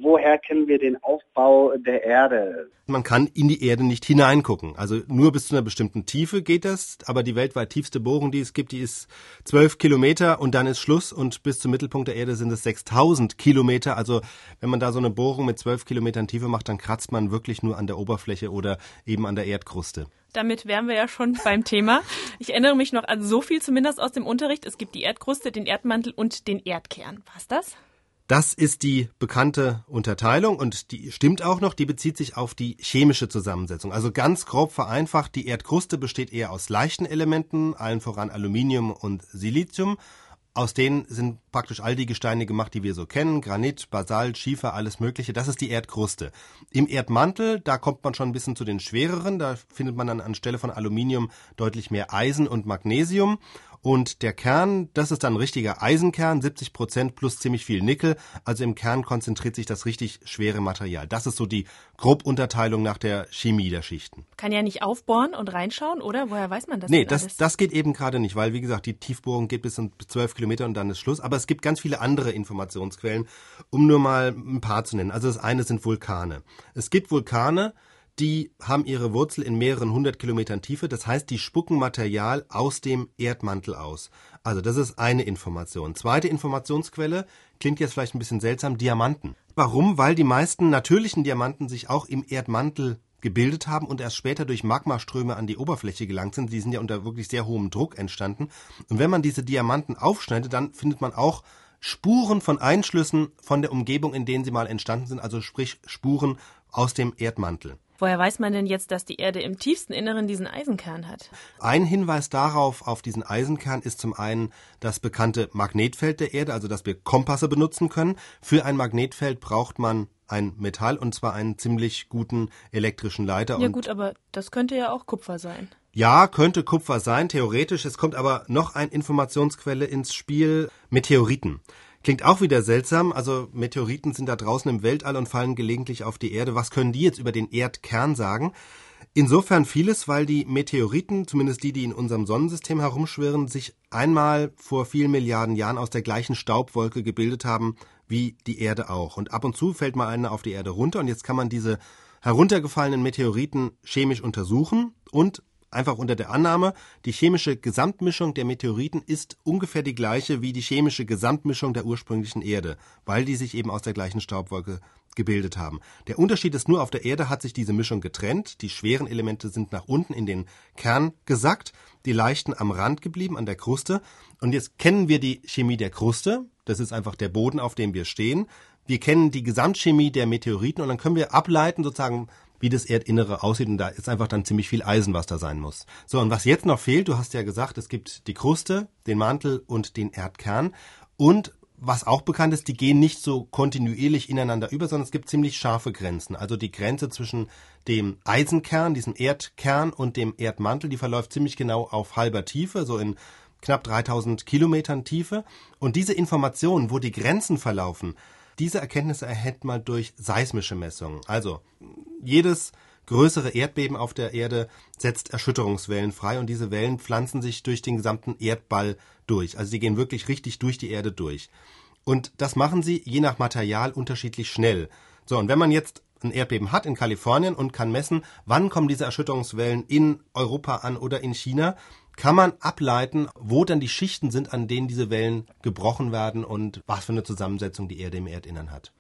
woher kennen wir den Aufbau der Erde? Man kann in die Erde nicht hineingucken. Also nur bis zu einer bestimmten Tiefe geht das, aber die weltweit tiefste Bohrung, die es gibt, die ist 12 Kilometer und dann ist Schluss und bis zum Mittelpunkt der Erde sind es 6000 Kilometer. Also wenn man da so eine Bohrung mit 12 Kilometern Tiefe macht, dann kratzt man wirklich nur an der Oberfläche oder eben an der Erdkruste. Damit wären wir ja schon beim Thema. Ich erinnere mich noch an so viel zumindest aus dem Unterricht. Es gibt die Erdkruste, den Erdmantel und den Erdkern. Was das? Das ist die bekannte Unterteilung und die stimmt auch noch, die bezieht sich auf die chemische Zusammensetzung. Also ganz grob vereinfacht, die Erdkruste besteht eher aus leichten Elementen, allen voran Aluminium und Silizium. Aus denen sind praktisch all die Gesteine gemacht, die wir so kennen. Granit, Basalt, Schiefer, alles Mögliche. Das ist die Erdkruste. Im Erdmantel, da kommt man schon ein bisschen zu den schwereren. Da findet man dann anstelle von Aluminium deutlich mehr Eisen und Magnesium. Und der Kern, das ist dann ein richtiger Eisenkern, 70% plus ziemlich viel Nickel. Also im Kern konzentriert sich das richtig schwere Material. Das ist so die Grobunterteilung nach der Chemie der Schichten. Kann ja nicht aufbohren und reinschauen, oder? Woher weiß man das Nee, denn alles? das geht eben gerade nicht, weil, wie gesagt, die Tiefbohrung geht bis 12 Kilometer und dann ist Schluss. Aber es gibt ganz viele andere Informationsquellen, um nur mal ein paar zu nennen. Also das eine sind Vulkane. Es gibt Vulkane, die haben ihre Wurzel in mehreren 100 Kilometern Tiefe. Das heißt, die spucken Material aus dem Erdmantel aus. Also das ist eine Information. Zweite Informationsquelle, klingt jetzt vielleicht ein bisschen seltsam, Diamanten. Warum? Weil die meisten natürlichen Diamanten sich auch im Erdmantel gebildet haben und erst später durch Magmaströme an die Oberfläche gelangt sind. Die sind ja unter wirklich sehr hohem Druck entstanden. Und wenn man diese Diamanten aufschneidet, dann findet man auch Spuren von Einschlüssen von der Umgebung, in denen sie mal entstanden sind, also sprich Spuren aus dem Erdmantel. Woher weiß man denn jetzt, dass die Erde im tiefsten Inneren diesen Eisenkern hat? Ein Hinweis darauf, auf diesen Eisenkern, ist zum einen das bekannte Magnetfeld der Erde, also dass wir Kompasse benutzen können. Für ein Magnetfeld braucht man ein Metall, und zwar einen ziemlich guten elektrischen Leiter. Ja gut, aber das könnte ja auch Kupfer sein. Ja, könnte Kupfer sein, theoretisch. Es kommt aber noch eine Informationsquelle ins Spiel, Meteoriten. Klingt auch wieder seltsam, also Meteoriten sind da draußen im Weltall und fallen gelegentlich auf die Erde. Was können die jetzt über den Erdkern sagen? Insofern vieles, weil die Meteoriten, zumindest die in unserem Sonnensystem herumschwirren, sich einmal vor vielen Milliarden Jahren aus der gleichen Staubwolke gebildet haben wie die Erde auch. Und ab und zu fällt mal eine auf die Erde runter und jetzt kann man diese heruntergefallenen Meteoriten chemisch untersuchen und einfach unter der Annahme, die chemische Gesamtmischung der Meteoriten ist ungefähr die gleiche wie die chemische Gesamtmischung der ursprünglichen Erde, weil die sich eben aus der gleichen Staubwolke gebildet haben. Der Unterschied ist nur, auf der Erde hat sich diese Mischung getrennt, die schweren Elemente sind nach unten in den Kern gesackt, die leichten am Rand geblieben, an der Kruste. Und jetzt kennen wir die Chemie der Kruste, das ist einfach der Boden, auf dem wir stehen. Wir kennen die Gesamtchemie der Meteoriten und dann können wir ableiten sozusagen, wie das Erdinnere aussieht, und da ist einfach dann ziemlich viel Eisen, was da sein muss. So, und was jetzt noch fehlt, du hast ja gesagt, es gibt die Kruste, den Mantel und den Erdkern, und was auch bekannt ist, die gehen nicht so kontinuierlich ineinander über, sondern es gibt ziemlich scharfe Grenzen. Also die Grenze zwischen dem Eisenkern, diesem Erdkern, und dem Erdmantel, die verläuft ziemlich genau auf halber Tiefe, so in knapp 3000 Kilometern Tiefe. Und diese Informationen, wo die Grenzen verlaufen, diese Erkenntnisse erhält man durch seismische Messungen. Also jedes größere Erdbeben auf der Erde setzt Erschütterungswellen frei und diese Wellen pflanzen sich durch den gesamten Erdball durch. Also sie gehen wirklich richtig durch die Erde durch. Und das machen sie je nach Material unterschiedlich schnell. So, und wenn man jetzt ein Erdbeben hat in Kalifornien und kann messen, wann kommen diese Erschütterungswellen in Europa an oder in China, kann man ableiten, wo dann die Schichten sind, an denen diese Wellen gebrochen werden und was für eine Zusammensetzung die Erde im Erdinnern hat.